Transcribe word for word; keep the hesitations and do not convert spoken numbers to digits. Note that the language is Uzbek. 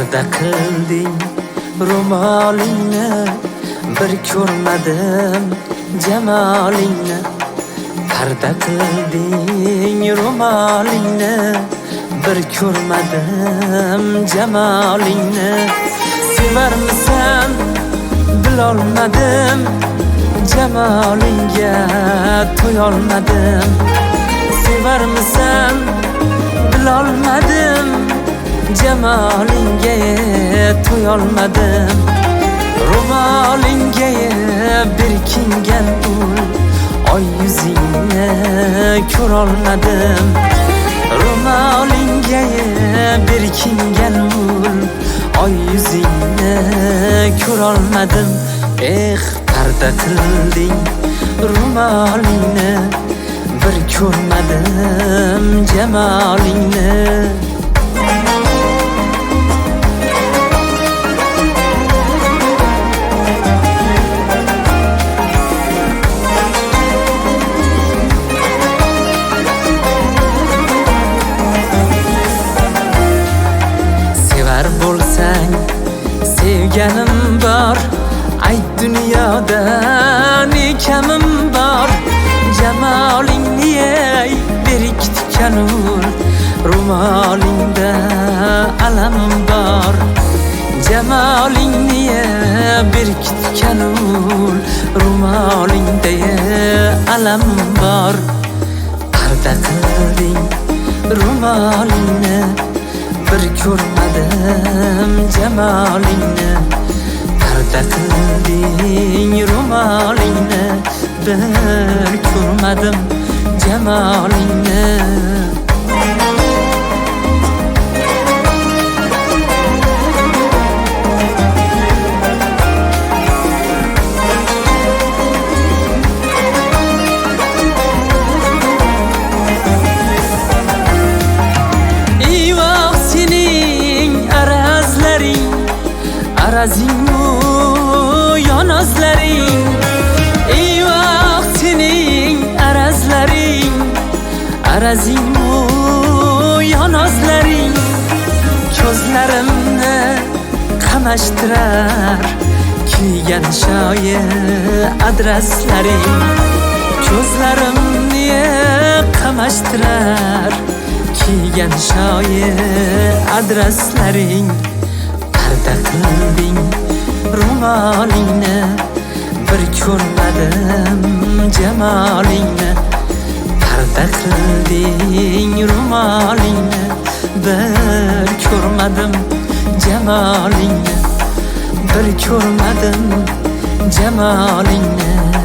parda qilding ro'molingni, bir ko'rmadim jamolingni. Parda qilding ro'molingni, bir ko'rmadim jamolingni. Sevarmisan bilolmadim, jamolingga to'yolmadim. Sevarmisan bilolmadim, jamolingga to'yolmadim. Ro'molingga berkingan ul, oy yuzingni ko'rolmadim. Ro'molingga berkingan ul, oy yuzingni ko'rolmadim. Eh, parda qilding ro'molingni, bir ko'rmadim jamolingni. Sevar bo'lsang sevganim bor, ayt dunyoda ne kamim bor. Jamolingni ey berkitgan ul, ro'molingda alamim bor. Jamolingni berkitgan ul, ro'molingda alamim bor. Parda qilding ro'molingni, bir ko'rmadim jamolingni. Parda qilding ro'molingni, bir ko'rmadim jamolingni. Eyvoh sening arazlaring, arazingmu yonozlaring. Eyvoh sening arazlaring, arazingmu yonozlaring. Ko'zlarimni qamashtirar kiygan shoir adraslaring. Ko'zlarimni qamashtirar kiygan shoir adraslaring. Parda qilding ro'molingni, bir ko'rmadim jamolingni. Parda qilding ro'molingni, bir ko'rmadim jamolingni. Bir ko'rmadim jamolingni.